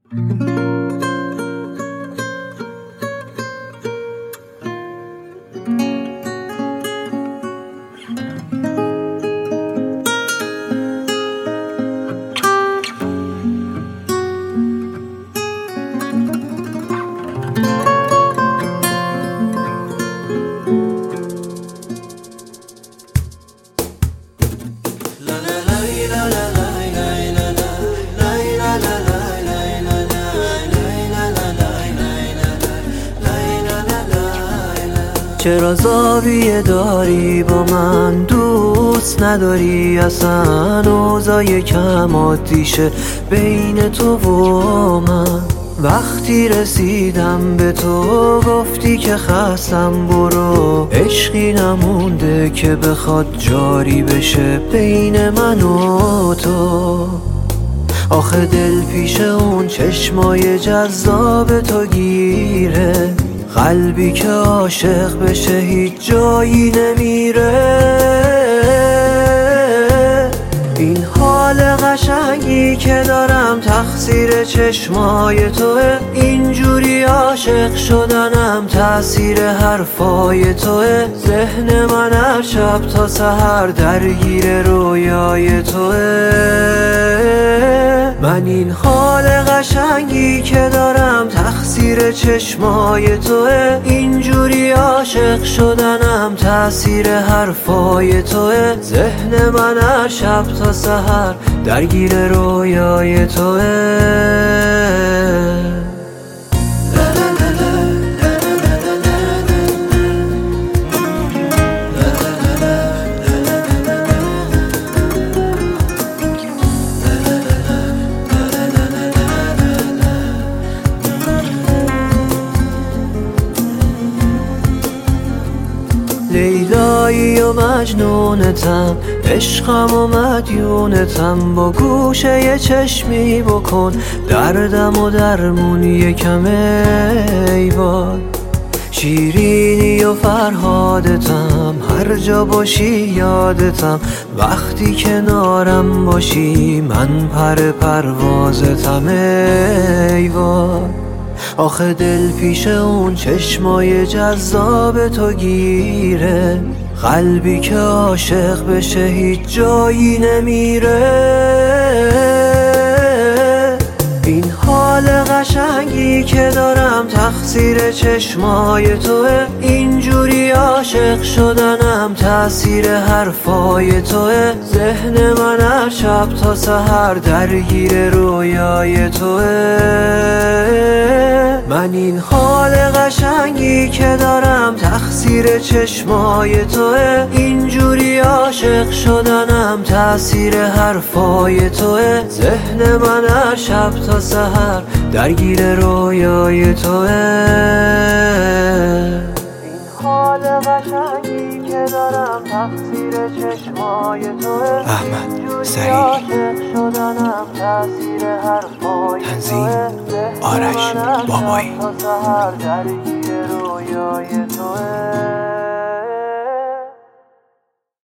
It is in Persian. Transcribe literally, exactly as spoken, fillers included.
چرا زاویه داری با من، دوست نداری اصلا، اوضاع کم عادیشه بین تو و من. وقتی رسیدم به تو گفتی که خستم برو، عشقی نمونده که بخواد جاری بشه بین من و تو. آخه دل پیش اون چشمای جذاب تو گیره، قلبی که عاشق بشه هیچ جایی نمیره. این حال قشنگی که دارم تقصیر چشمای توه، اینجوری عاشق شدنم تأثیر حرفای توه. ذهن من هر شب تا سحر درگیر رویای توه. من این حال قشنگی که دارم تقصیر چشمای توه، اینجوری عاشق شدنم تأثیر حرفای توه. ذهن من هر شب تا سحر درگیر رویای توه. لیلایی و مجنونتم، عشقم و مدیونتم، با گوشه یه چشمی بکن دردم و درمون یکم ای وای. شیرینی و فرهادتم، هر جا باشی یادتم، وقتی کنارم باشی من پر پروازتم ای وای. آخه دل پیش اون چشمای جذاب تو گیره، قلبی که عاشق بشه هیچ جایی نمیره. این حال قشنگی که دارم تقصیر چشمای توه، اینجوری عاشق شدنم تأثیر حرفای توه. ذهن من هر شب تا سحر درگیر رویای توه. من این حال قشنگی که دارم تقصیر چشمای توه، اینجوری عاشق شدنم تأثیر حرفای توه. ذهن من هر شب تا سحر درگیر رویای توه. این حال قشنگی که دارم تقصیر چشمای توه، احمد سعید. عاشق شدنم تأثیر حرفای توه. تنظیم آرش بابایی. تا سحر درگیر رویای توه.